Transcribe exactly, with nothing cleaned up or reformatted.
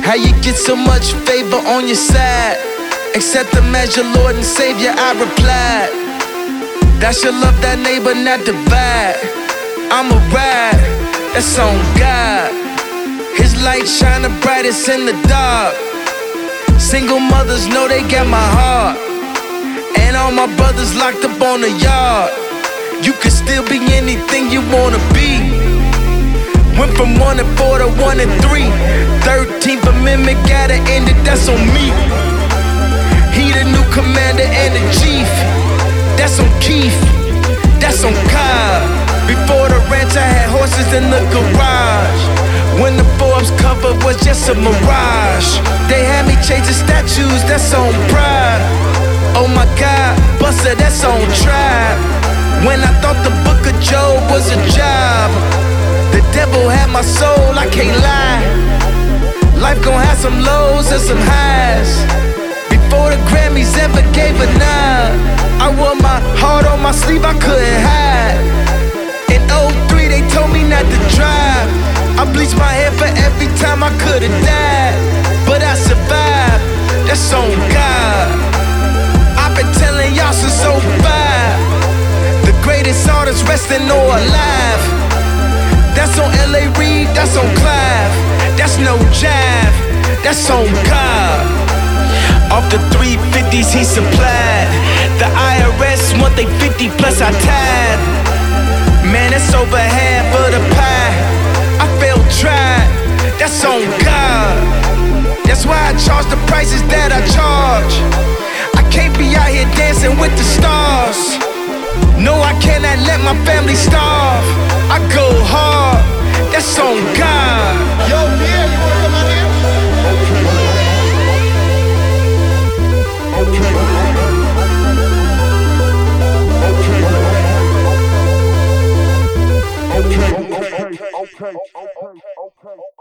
How you get so much favor on your side? Accept Him as your Lord and Savior, I replied. That's your love, that neighbor, not divide. I'm a ride, that's on God. His light shine the brightest in the dark. Single mothers know they got my heart. And all my brothers locked up on the yard. You can still be anything you wanna be. Went from one and four to one and three. Thirteenth Amendment gotta end it, that's on me. He the new commander and the chief. That's on Keith, that's on Cobb. Before the ranch I had horses in the garage. When the Forbes cover was just a mirage. They had me chasing statues, that's on Pride. Oh my God, Buster, that's on Tribe. When I thought the book of Job was a job, the devil had my soul, I can't lie. Life gon' have some lows and some highs. Before the Grammys ever gave a nod, I wore my heart on my sleeve, I couldn't hide. In oh three they told me not to drive. I bleached my hair for every time I could've died. But I survived, that's on God. I've been telling y'all since oh five. The greatest artist resting or alive. That's on L A Reid, that's on Clive. That's no jive, that's on God. Off the three fifties he supplied. The I R S want they fifty plus I tied. Man, it's over half of the pie. I felt tried, that's on God. That's why I charge the prices that I charge. I can't be out here dancing with the stars. No, I cannot let my family starve. I go hard, that's on God. Yo, Pierre, you wanna come out here? Okay, okay, okay, okay, okay.